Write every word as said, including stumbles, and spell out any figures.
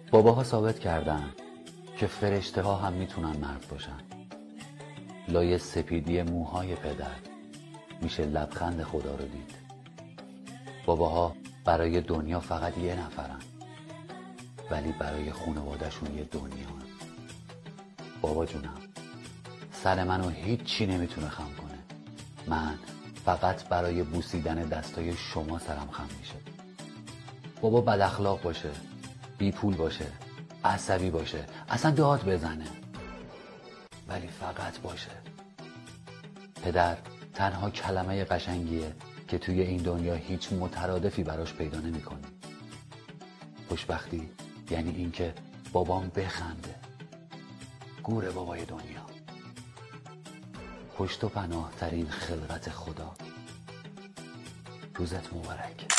باباها ثابت کردن که فرشته ها هم میتونن مرد باشن. لای سپیدی موهای پدر میشه لبخند خدا رو دید. باباها برای دنیا فقط یه نفرن، ولی برای خانواده‌شون یه دنیا هن. بابا جونم، سر منو هیچی نمیتونه خم کنه. من فقط برای بوسیدن دستای شما سرم خم میشه. بابا بد اخلاق باشه، بی پول باشه، عصبی باشه، اصلا داد بزنه، ولی فقط باشه. پدر تنها کلمه قشنگیه که توی این دنیا هیچ مترادفی براش پیدا نمی‌کنی. خوشبختی یعنی اینکه بابام بخنده. گور بابای دنیا، پشت و پناه ترین خلقت خدا. روزت مبارک.